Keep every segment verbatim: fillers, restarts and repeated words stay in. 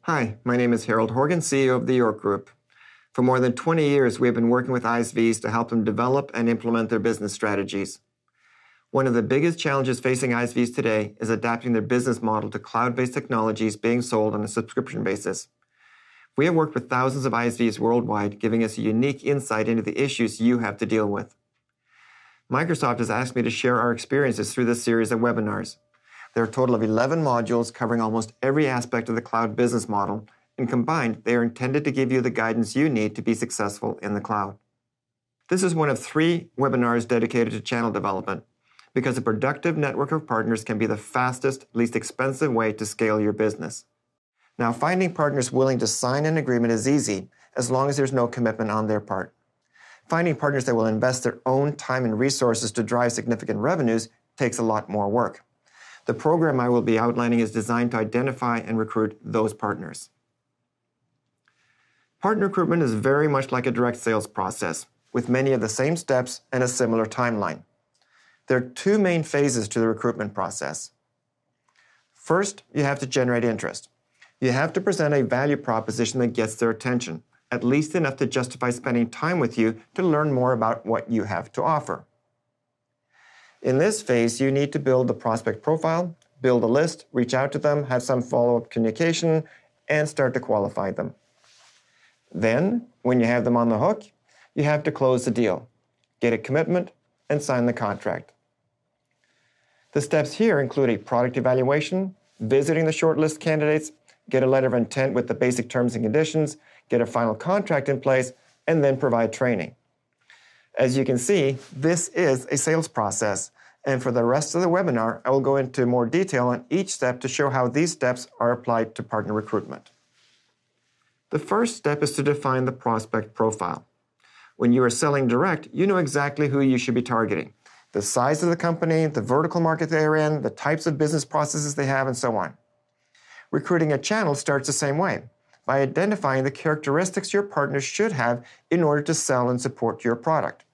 Hi, my name is Harold Horgan, C E O of the York Group. For more than twenty years, we have been working with I S Vs to help them develop and implement their business strategies. One of the biggest challenges facing I S Vs today is adapting their business model to cloud-based technologies being sold on a subscription basis. We have worked with thousands of I S Vs worldwide, giving us a unique insight into the issues you have to deal with. Microsoft has asked me to share our experiences through this series of webinars. There are a total of eleven modules covering almost every aspect of the cloud business model, and combined, they are intended to give you the guidance you need to be successful in the cloud. This is one of three webinars dedicated to channel development, because a productive network of partners can be the fastest, least expensive way to scale your business. Now, finding partners willing to sign an agreement is easy, as long as there's no commitment on their part. Finding partners that will invest their own time and resources to drive significant revenues takes a lot more work. The program I will be outlining is designed to identify and recruit those partners. Partner recruitment is very much like a direct sales process, with many of the same steps and a similar timeline. There are two main phases to the recruitment process. First, you have to generate interest. You have to present a value proposition that gets their attention, at least enough to justify spending time with you to learn more about what you have to offer. In this phase, you need to build the prospect profile, build a list, reach out to them, have some follow-up communication, and start to qualify them. Then, when you have them on the hook, you have to close the deal, get a commitment, and sign the contract. The steps here include a product evaluation, visiting the shortlist candidates, get a letter of intent with the basic terms and conditions, get a final contract in place, and then provide training. As you can see, this is a sales process, and for the rest of the webinar, I will go into more detail on each step to show how these steps are applied to partner recruitment. The first step is to define the prospect profile. When you are selling direct, you know exactly who you should be targeting, the size of the company, the vertical market they're in, the types of business processes they have, and so on. Recruiting a channel starts the same way, by identifying the characteristics your partners should have in order to sell and support your product.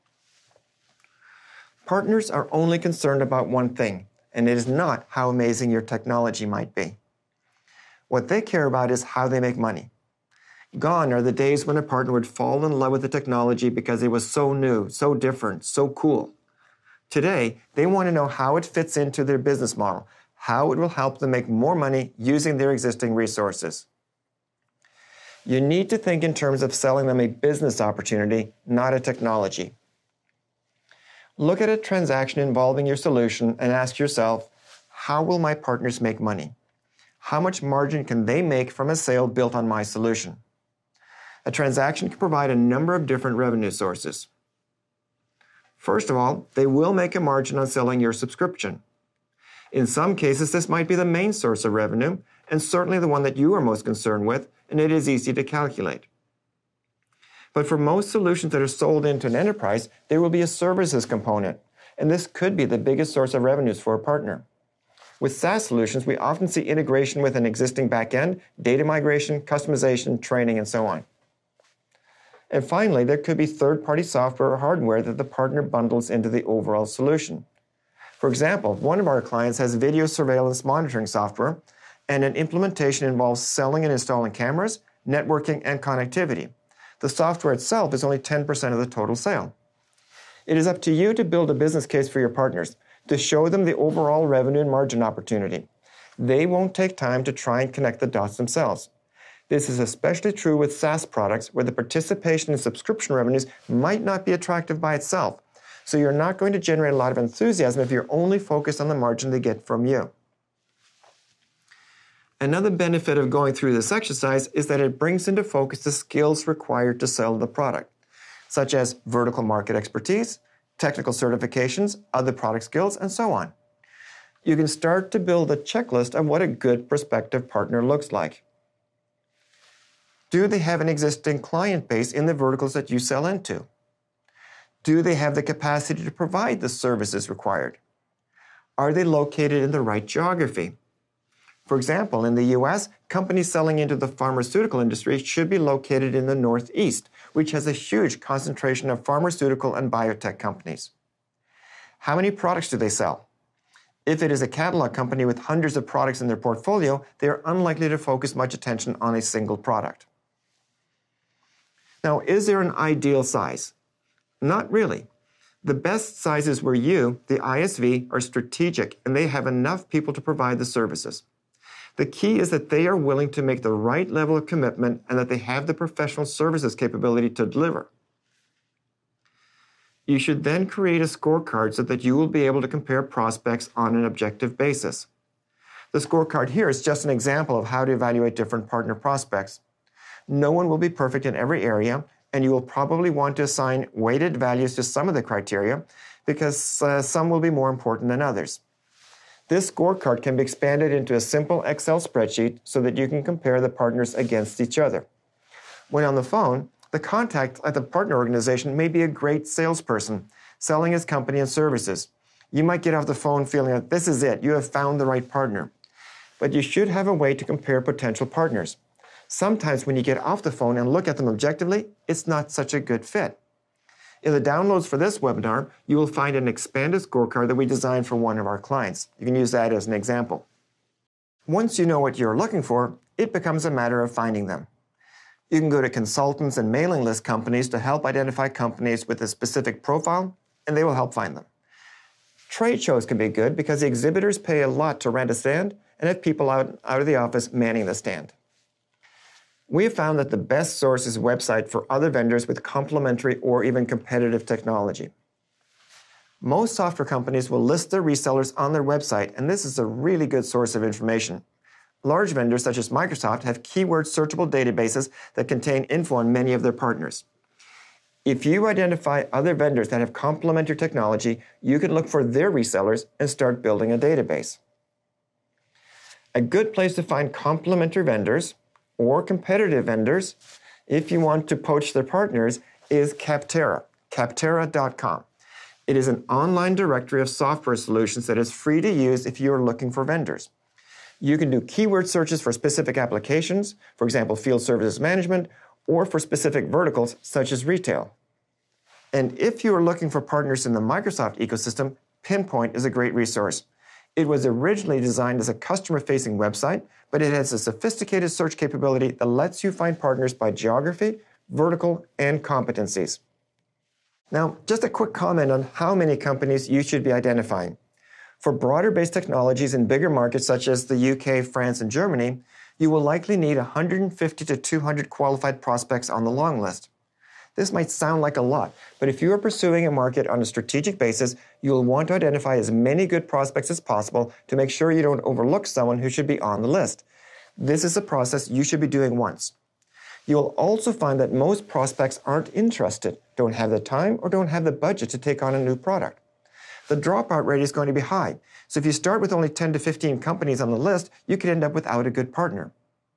Partners are only concerned about one thing, and it is not how amazing your technology might be. What they care about is how they make money. Gone are the days when a partner would fall in love with the technology because it was so new, so different, so cool. Today, they want to know how it fits into their business model, how it will help them make more money using their existing resources. You need to think in terms of selling them a business opportunity, not a technology. Look at a transaction involving your solution and ask yourself, how will my partners make money? How much margin can they make from a sale built on my solution? A transaction can provide a number of different revenue sources. First of all, they will make a margin on selling your subscription. In some cases, this might be the main source of revenue, and certainly the one that you are most concerned with, and it is easy to calculate. But for most solutions that are sold into an enterprise, there will be a services component, and this could be the biggest source of revenues for a partner. With SaaS solutions, we often see integration with an existing backend, data migration, customization, training, and so on. And finally, there could be third-party software or hardware that the partner bundles into the overall solution. For example, one of our clients has video surveillance monitoring software, and an implementation involves selling and installing cameras, networking, and connectivity. The software itself is only ten percent of the total sale. It is up to you to build a business case for your partners, to show them the overall revenue and margin opportunity. They won't take time to try and connect the dots themselves. This is especially true with SaaS products where the participation in subscription revenues might not be attractive by itself, so you're not going to generate a lot of enthusiasm if you're only focused on the margin they get from you. Another benefit of going through this exercise is that it brings into focus the skills required to sell the product, such as vertical market expertise, technical certifications, other product skills, and so on. You can start to build a checklist of what a good prospective partner looks like. Do they have an existing client base in the verticals that you sell into? Do they have the capacity to provide the services required? Are they located in the right geography? For example, in the U S, companies selling into the pharmaceutical industry should be located in the Northeast, which has a huge concentration of pharmaceutical and biotech companies. How many products do they sell? If it is a catalog company with hundreds of products in their portfolio, they are unlikely to focus much attention on a single product. Now, is there an ideal size? Not really. The best sizes where you, the I S V, are strategic and they have enough people to provide the services. The key is that they are willing to make the right level of commitment and that they have the professional services capability to deliver. You should then create a scorecard so that you will be able to compare prospects on an objective basis. The scorecard here is just an example of how to evaluate different partner prospects. No one will be perfect in every area, and you will probably want to assign weighted values to some of the criteria because uh, some will be more important than others. This scorecard can be expanded into a simple Excel spreadsheet so that you can compare the partners against each other. When on the phone, the contact at the partner organization may be a great salesperson selling his company and services. You might get off the phone feeling that this is it, you have found the right partner. But you should have a way to compare potential partners. Sometimes when you get off the phone and look at them objectively, it's not such a good fit. In the downloads for this webinar, you will find an expanded scorecard that we designed for one of our clients. You can use that as an example. Once you know what you're looking for, it becomes a matter of finding them. You can go to consultants and mailing list companies to help identify companies with a specific profile, and they will help find them. Trade shows can be good because the exhibitors pay a lot to rent a stand and have people out, out of the office manning the stand. We have found that the best source is a website for other vendors with complementary or even competitive technology. Most software companies will list their resellers on their website, and this is a really good source of information. Large vendors such as Microsoft have keyword searchable databases that contain info on many of their partners. If you identify other vendors that have complementary technology, you can look for their resellers and start building a database. A good place to find complementary vendors or competitive vendors, if you want to poach their partners, is Capterra, capterra dot com. It is an online directory of software solutions that is free to use if you are looking for vendors. You can do keyword searches for specific applications, for example, field services management, or for specific verticals such as retail. And if you are looking for partners in the Microsoft ecosystem, Pinpoint is a great resource. It was originally designed as a customer-facing website, but it has a sophisticated search capability that lets you find partners by geography, vertical, and competencies. Now, just a quick comment on how many companies you should be identifying. For broader-based technologies in bigger markets such as the U K, France, and Germany, you will likely need one hundred fifty to two hundred qualified prospects on the long list. This might sound like a lot, but if you are pursuing a market on a strategic basis, you will want to identify as many good prospects as possible to make sure you don't overlook someone who should be on the list. This is a process you should be doing once. You'll also find that most prospects aren't interested, don't have the time, or don't have the budget to take on a new product. The dropout rate is going to be high, so if you start with only ten to fifteen companies on the list, you could end up without a good partner.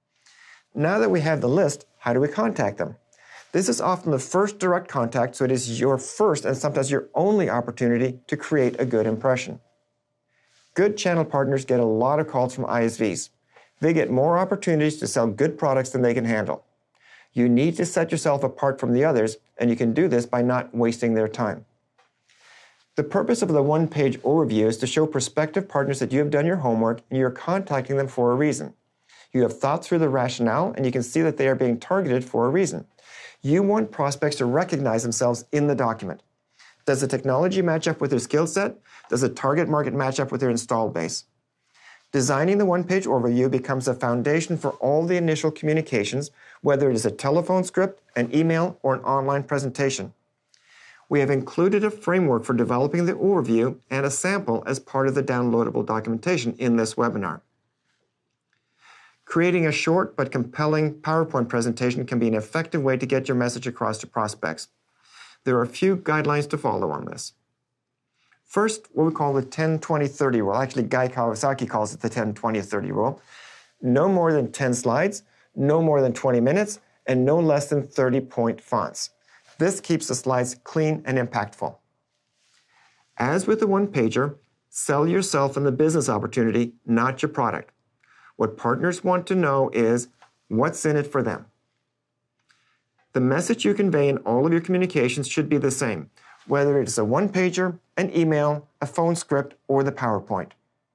Now that we have the list, how do we contact them? This is often the first direct contact, so it is your first and sometimes your only opportunity to create a good impression. Good channel partners get a lot of calls from I S Vs. They get more opportunities to sell good products than they can handle. You need to set yourself apart from the others, and you can do this by not wasting their time. The purpose of the one-page overview is to show prospective partners that you have done your homework and you're contacting them for a reason. You have thought through the rationale, and you can see that they are being targeted for a reason. You want prospects to recognize themselves in the document. Does the technology match up with their skill set? Does the target market match up with their installed base? Designing the one-page overview becomes a foundation for all the initial communications, whether it is a telephone script, an email, or an online presentation. We have included a framework for developing the overview and a sample as part of the downloadable documentation in this webinar. Creating a short but compelling PowerPoint presentation can be an effective way to get your message across to prospects. There are a few guidelines to follow on this. First, what we call the ten twenty thirty rule. Actually, Guy Kawasaki calls it the ten twenty thirty rule. No more than ten slides, no more than twenty minutes, and no less than thirty point fonts. This keeps the slides clean and impactful. As with the one-pager, sell yourself and the business opportunity, not your product. What partners want to know is what's in it for them. The message you convey in all of your communications should be the same, whether it's a one-pager, an email, a phone script, or the PowerPoint.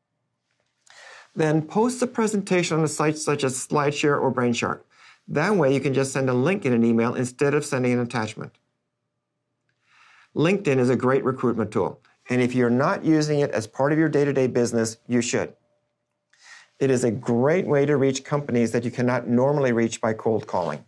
Then post the presentation on a site such as SlideShare or Brainshark. That way you can just send a link in an email instead of sending an attachment. LinkedIn is a great recruitment tool, and if you're not using it as part of your day-to-day business, you should. It is a great way to reach companies that you cannot normally reach by cold calling.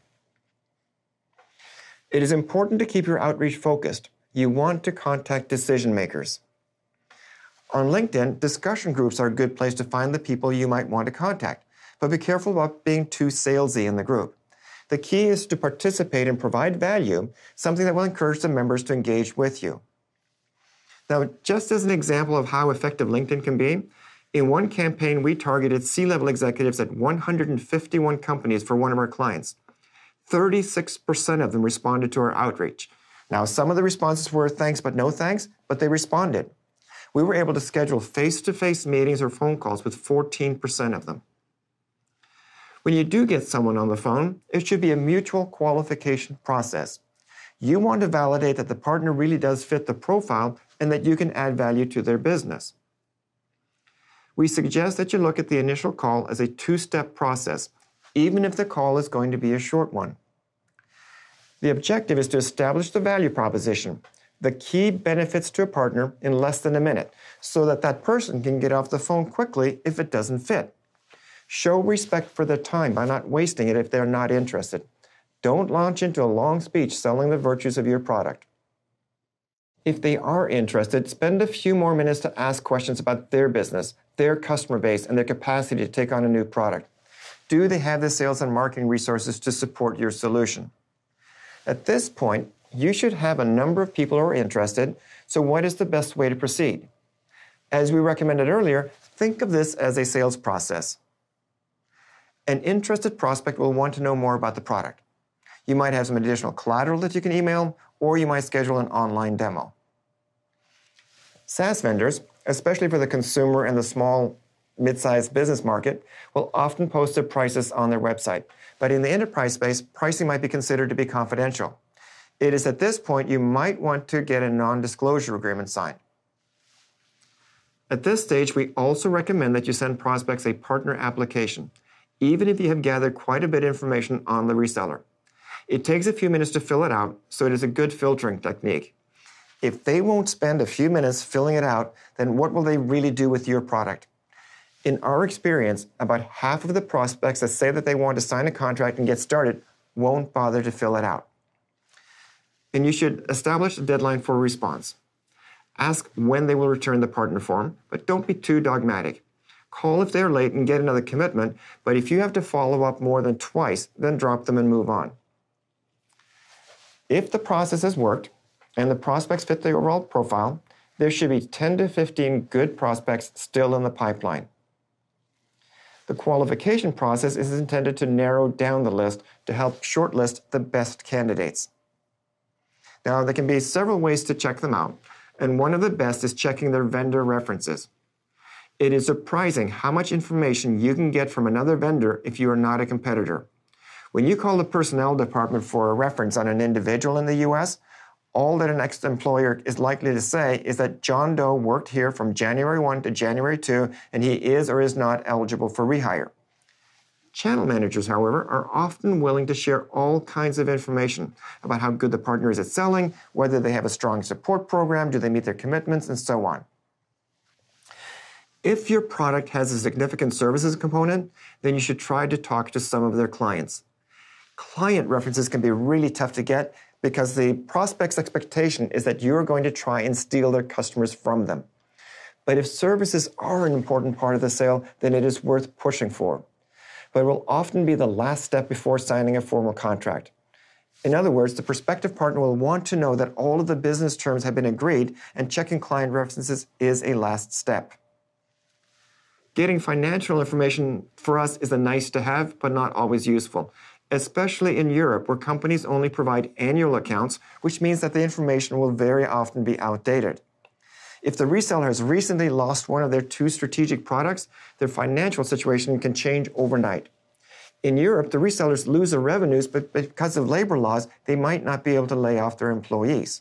It is important to keep your outreach focused. You want to contact decision makers. On LinkedIn, discussion groups are a good place to find the people you might want to contact, but be careful about being too salesy in the group. The key is to participate and provide value, something that will encourage the members to engage with you. Now, just as an example of how effective LinkedIn can be, in one campaign we targeted C-level executives at one hundred fifty-one companies for one of our clients. thirty-six percent of them responded to our outreach. Now, some of the responses were thanks but no thanks, but they responded. We were able to schedule face-to-face meetings or phone calls with fourteen percent of them. When you do get someone on the phone, it should be a mutual qualification process. You want to validate that the partner really does fit the profile and that you can add value to their business. We suggest that you look at the initial call as a two-step process, even if the call is going to be a short one. The objective is to establish the value proposition, the key benefits to a partner in less than a minute, so that that person can get off the phone quickly if it doesn't fit. Show respect for their time by not wasting it if they're not interested. Don't launch into a long speech selling the virtues of your product. If they are interested, spend a few more minutes to ask questions about their business, their customer base, and their capacity to take on a new product. Do they have the sales and marketing resources to support your solution? At this point, you should have a number of people who are interested, so what is the best way to proceed? As we recommended earlier, think of this as a sales process. An interested prospect will want to know more about the product. You might have some additional collateral that you can email, or you might schedule an online demo. SaaS vendors, especially for the consumer and the small, mid-sized business market, will often post their prices on their website. But in the enterprise space, pricing might be considered to be confidential. It is at this point you might want to get a non-disclosure agreement signed. At this stage, we also recommend that you send prospects a partner application, even if you have gathered quite a bit of information on the reseller. It takes a few minutes to fill it out, so it is a good filtering technique. If they won't spend a few minutes filling it out, then what will they really do with your product? In our experience, about half of the prospects that say that they want to sign a contract and get started won't bother to fill it out. And you should establish a deadline for a response. Ask when they will return the partner form, but don't be too dogmatic. Call if they're late and get another commitment, but if you have to follow up more than twice, then drop them and move on. If the process has worked and the prospects fit the overall profile, there should be ten to fifteen good prospects still in the pipeline. The qualification process is intended to narrow down the list to help shortlist the best candidates. Now, there can be several ways to check them out, and one of the best is checking their vendor references. It is surprising how much information you can get from another vendor if you are not a competitor. When you call the personnel department for a reference on an individual in the U S, all that an ex-employer is likely to say is that John Doe worked here from January first to January second, and he is or is not eligible for rehire. Channel managers, however, are often willing to share all kinds of information about how good the partner is at selling, whether they have a strong support program, do they meet their commitments, and so on. If your product has a significant services component, then you should try to talk to some of their clients. Client references can be really tough to get because the prospect's expectation is that you're going to try and steal their customers from them. But if services are an important part of the sale, then it is worth pushing for. But it will often be the last step before signing a formal contract. In other words, the prospective partner will want to know that all of the business terms have been agreed, and checking client references is a last step. Getting financial information for us is a nice to have, but not always useful, especially in Europe, where companies only provide annual accounts, which means that the information will very often be outdated. If the reseller has recently lost one of their two strategic products, their financial situation can change overnight. In Europe, the resellers lose their revenues, but because of labor laws, they might not be able to lay off their employees.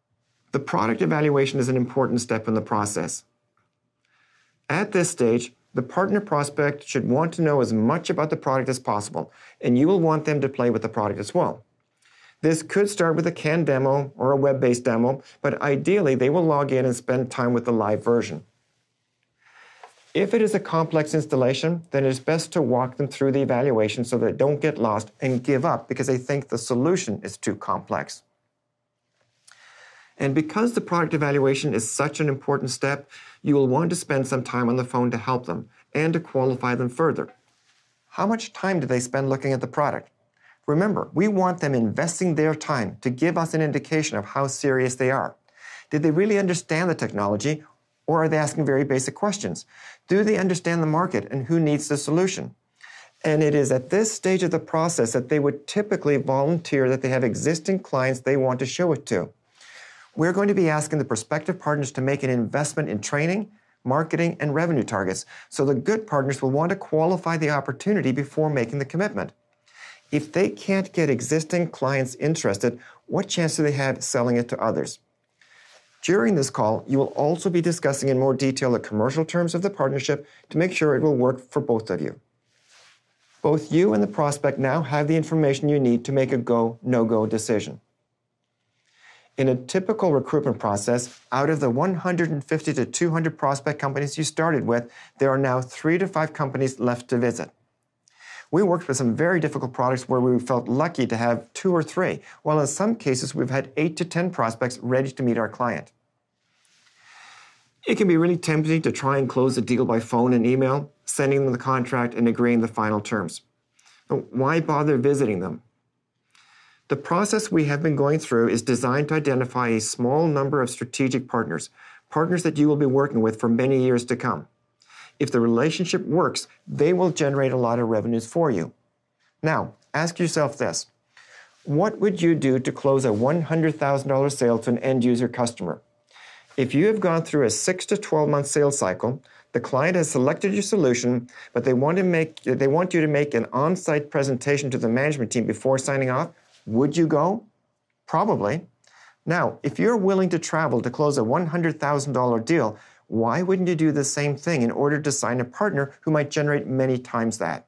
The product evaluation is an important step in the process. At this stage, The partner prospect should want to know as much about the product as possible, and you will want them to play with the product as well. This could start with a canned demo or a web-based demo, but ideally they will log in and spend time with the live version. If it is a complex installation, then it is best to walk them through the evaluation so that they don't get lost and give up because they think the solution is too complex. And because the product evaluation is such an important step, you will want to spend some time on the phone to help them and to qualify them further. How much time do they spend looking at the product? Remember, we want them investing their time to give us an indication of how serious they are. Did they really understand the technology, or are they asking very basic questions? Do they understand the market and who needs the solution? And it is at this stage of the process that they would typically volunteer that they have existing clients they want to show it to. We're going to be asking the prospective partners to make an investment in training, marketing, and revenue targets, so the good partners will want to qualify the opportunity before making the commitment. If they can't get existing clients interested, what chance do they have selling it to others? During this call, you will also be discussing in more detail the commercial terms of the partnership to make sure it will work for both of you. Both you and the prospect now have the information you need to make a go, no-go decision. In a typical recruitment process, out of the one hundred fifty to two hundred prospect companies you started with, there are now three to five companies left to visit. We worked with some very difficult products where we felt lucky to have two or three, while in some cases we've had eight to ten prospects ready to meet our client. It can be really tempting to try and close a deal by phone and email, sending them the contract and agreeing the final terms. But why bother visiting them? The process we have been going through is designed to identify a small number of strategic partners, partners that you will be working with for many years to come. If the relationship works, they will generate a lot of revenues for you. Now, ask yourself this. What would you do to close a one hundred thousand dollars sale to an end-user customer? If you have gone through a six to twelve month sales cycle, the client has selected your solution, but they want to make, they want you to make an on-site presentation to the management team before signing off, would you go? Probably. Now, if you're willing to travel to close a one hundred thousand dollars deal, why wouldn't you do the same thing in order to sign a partner who might generate many times that?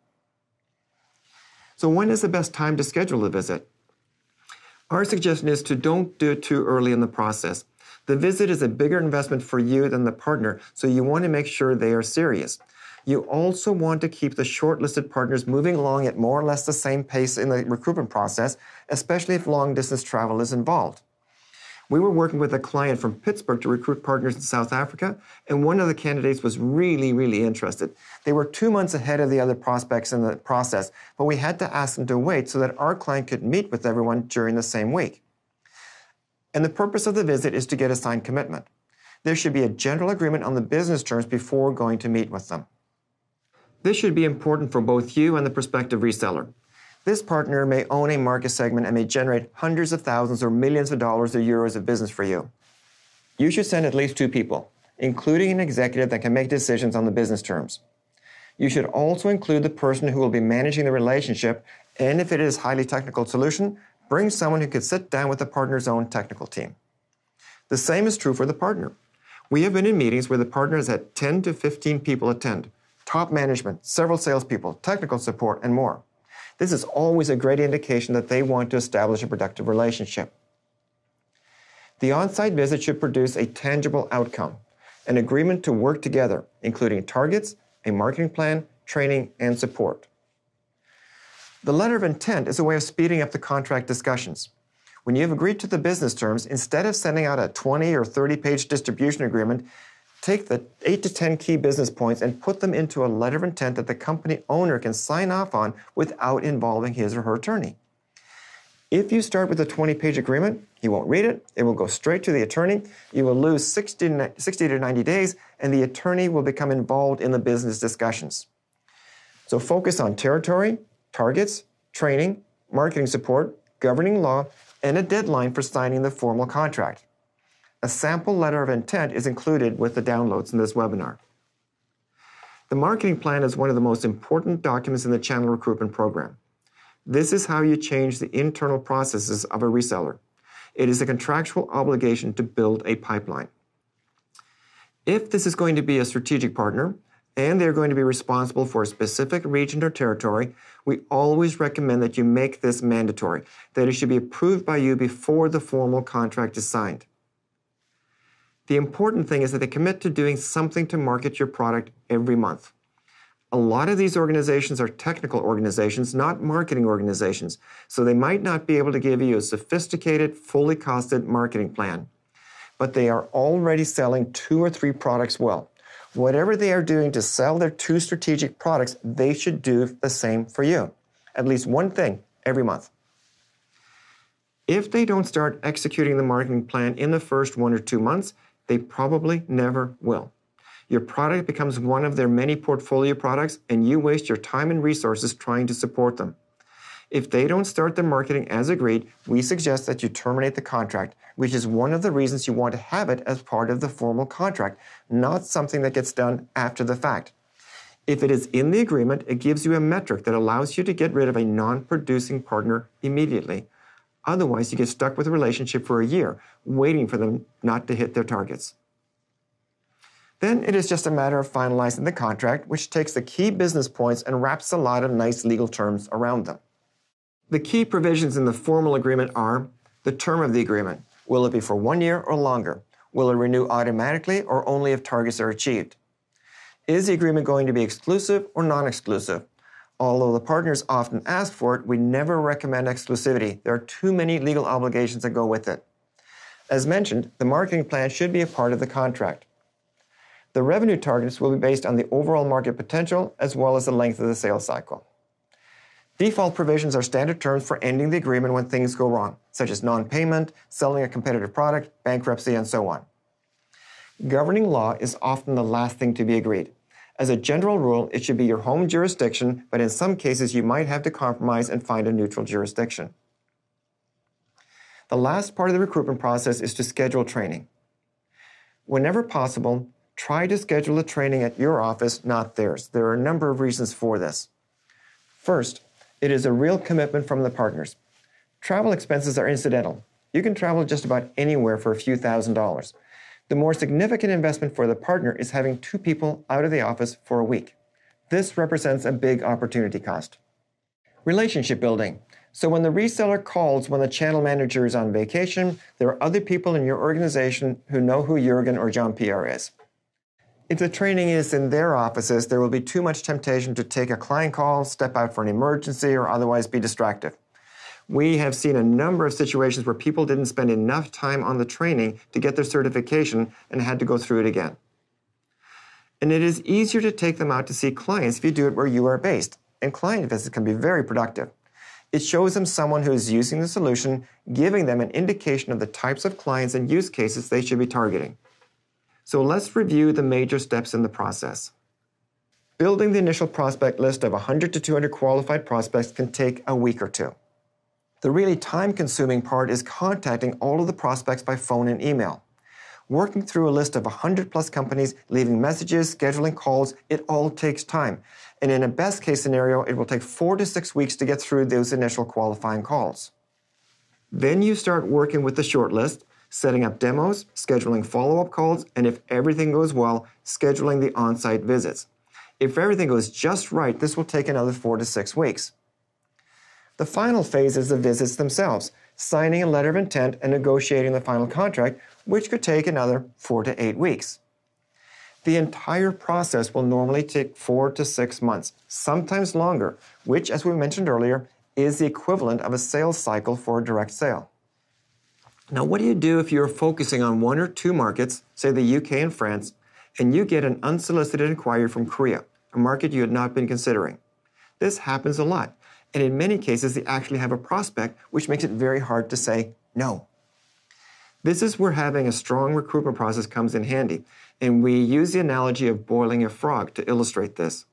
So when is the best time to schedule a visit? Our suggestion is to don't do it too early in the process. The visit is a bigger investment for you than the partner, so you want to make sure they are serious. You also want to keep the shortlisted partners moving along at more or less the same pace in the recruitment process, especially if long-distance travel is involved. We were working with a client from Pittsburgh to recruit partners in South Africa, and one of the candidates was really, really interested. They were two months ahead of the other prospects in the process, but we had to ask them to wait so that our client could meet with everyone during the same week. And the purpose of the visit is to get a signed commitment. There should be a general agreement on the business terms before going to meet with them. This should be important for both you and the prospective reseller. This partner may own a market segment and may generate hundreds of thousands or millions of dollars or euros of business for you. You should send at least two people, including an executive that can make decisions on the business terms. You should also include the person who will be managing the relationship, and if it is a highly technical solution, bring someone who could sit down with the partner's own technical team. The same is true for the partner. We have been in meetings where the partner has had ten to fifteen people attend, top management, several salespeople, technical support, and more. This is always a great indication that they want to establish a productive relationship. The on-site visit should produce a tangible outcome, an agreement to work together, including targets, a marketing plan, training, and support. The letter of intent is a way of speeding up the contract discussions. When you have agreed to the business terms, instead of sending out a twenty or thirty page distribution agreement, take the eight to ten key business points and put them into a letter of intent that the company owner can sign off on without involving his or her attorney. If you start with a twenty page agreement, he won't read it, it will go straight to the attorney, you will lose sixty to ninety days, and the attorney will become involved in the business discussions. So focus on territory, targets, training, marketing support, governing law, and a deadline for signing the formal contract. A sample letter of intent is included with the downloads in this webinar. The marketing plan is one of the most important documents in the channel recruitment program. This is how you change the internal processes of a reseller. It is a contractual obligation to build a pipeline. If this is going to be a strategic partner, and they're going to be responsible for a specific region or territory, we always recommend that you make this mandatory, that it should be approved by you before the formal contract is signed. The important thing is that they commit to doing something to market your product every month. A lot of these organizations are technical organizations, not marketing organizations, so they might not be able to give you a sophisticated, fully costed marketing plan. But they are already selling two or three products well. Whatever they are doing to sell their two strategic products, they should do the same for you. At least one thing every month. If they don't start executing the marketing plan in the first one or two months, they probably never will. Your product becomes one of their many portfolio products, and you waste your time and resources trying to support them. If they don't start the marketing as agreed, we suggest that you terminate the contract, which is one of the reasons you want to have it as part of the formal contract, not something that gets done after the fact. If it is in the agreement, it gives you a metric that allows you to get rid of a non-producing partner immediately. Otherwise, you get stuck with a relationship for a year, waiting for them not to hit their targets. Then it is just a matter of finalizing the contract, which takes the key business points and wraps a lot of nice legal terms around them. The key provisions in the formal agreement are the term of the agreement. Will it be for one year or longer? Will it renew automatically or only if targets are achieved? Is the agreement going to be exclusive or non-exclusive? Although the partners often ask for it, we never recommend exclusivity. There are too many legal obligations that go with it. As mentioned, the marketing plan should be a part of the contract. The revenue targets will be based on the overall market potential as well as the length of the sales cycle. Default provisions are standard terms for ending the agreement when things go wrong, such as non-payment, selling a competitive product, bankruptcy, and so on. Governing law is often the last thing to be agreed. As a general rule, it should be your home jurisdiction, but in some cases you might have to compromise and find a neutral jurisdiction. The last part of the recruitment process is to schedule training. Whenever possible, try to schedule the training at your office, not theirs. There are a number of reasons for this. First, it is a real commitment from the partners. Travel expenses are incidental. You can travel just about anywhere for a few thousand dollars. The more significant investment for the partner is having two people out of the office for a week. This represents a big opportunity cost. Relationship building. So when the reseller calls when the channel manager is on vacation, there are other people in your organization who know who Jürgen or Jean-Pierre is. If the training is in their offices, there will be too much temptation to take a client call, step out for an emergency, or otherwise be distracted. We have seen a number of situations where people didn't spend enough time on the training to get their certification and had to go through it again. And it is easier to take them out to see clients if you do it where you are based, and client visits can be very productive. It shows them someone who is using the solution, giving them an indication of the types of clients and use cases they should be targeting. So let's review the major steps in the process. Building the initial prospect list of one hundred to two hundred qualified prospects can take a week or two. The really time-consuming part is contacting all of the prospects by phone and email. Working through a list of one hundred plus companies, leaving messages, scheduling calls, it all takes time. And in a best-case scenario, it will take four to six weeks to get through those initial qualifying calls. Then you start working with the shortlist, setting up demos, scheduling follow-up calls, and if everything goes well, scheduling the on-site visits. If everything goes just right, this will take another four to six weeks. The final phase is the visits themselves, signing a letter of intent and negotiating the final contract, which could take another four to eight weeks. The entire process will normally take four to six months, sometimes longer, which, as we mentioned earlier, is the equivalent of a sales cycle for a direct sale. Now, what do you do if you're focusing on one or two markets, say the U K and France, and you get an unsolicited inquiry from Korea, a market you had not been considering? This happens a lot, and in many cases, they actually have a prospect, which makes it very hard to say no. This is where having a strong recruitment process comes in handy, and we use the analogy of boiling a frog to illustrate this.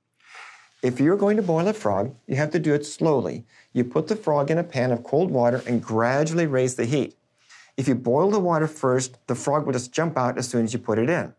If you're going to boil a frog, you have to do it slowly. You put the frog in a pan of cold water and gradually raise the heat. If you boil the water first, the frog will just jump out as soon as you put it in.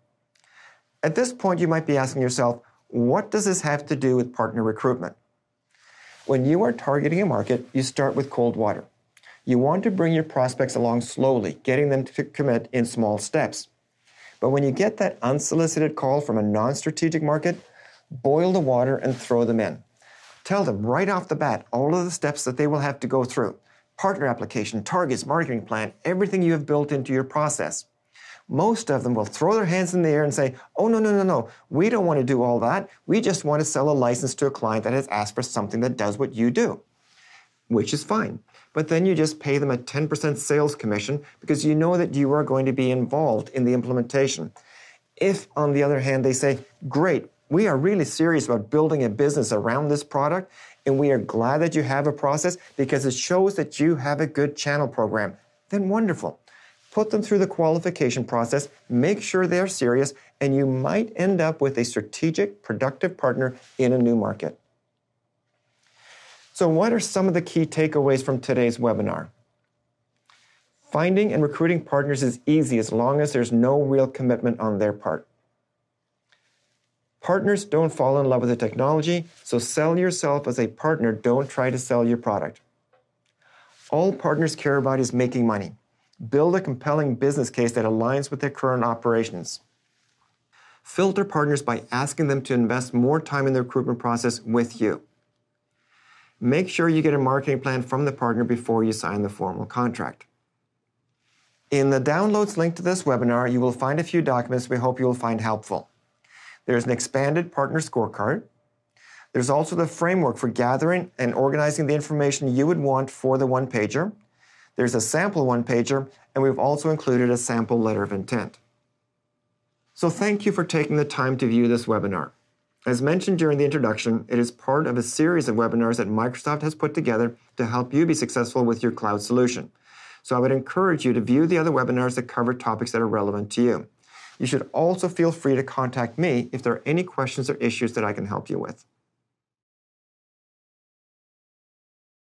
At this point, you might be asking yourself, what does this have to do with partner recruitment? When you are targeting a market, you start with cold water. You want to bring your prospects along slowly, getting them to commit in small steps. But when you get that unsolicited call from a non-strategic market, boil the water and throw them in. Tell them right off the bat all of the steps that they will have to go through. Partner application, targets, marketing plan, everything you have built into your process. Most of them will throw their hands in the air and say, oh, no, no, no, no, we don't want to do all that. We just want to sell a license to a client that has asked for something that does what you do, which is fine. But then you just pay them a ten percent sales commission because you know that you are going to be involved in the implementation. If, on the other hand, they say, great, we are really serious about building a business around this product, and we are glad that you have a process because it shows that you have a good channel program, then wonderful. Put them through the qualification process, make sure they're serious, and you might end up with a strategic, productive partner in a new market. So what are some of the key takeaways from today's webinar? Finding and recruiting partners is easy as long as there's no real commitment on their part. Partners don't fall in love with the technology, so sell yourself as a partner, don't try to sell your product. All partners care about is making money. Build a compelling business case that aligns with their current operations. Filter partners by asking them to invest more time in the recruitment process with you. Make sure you get a marketing plan from the partner before you sign the formal contract. In the downloads link to this webinar, you will find a few documents we hope you will find helpful. There's an expanded partner scorecard. There's also the framework for gathering and organizing the information you would want for the one-pager. There's a sample one-pager, and we've also included a sample letter of intent. So thank you for taking the time to view this webinar. As mentioned during the introduction, it is part of a series of webinars that Microsoft has put together to help you be successful with your cloud solution. So I would encourage you to view the other webinars that cover topics that are relevant to you. You should also feel free to contact me if there are any questions or issues that I can help you with.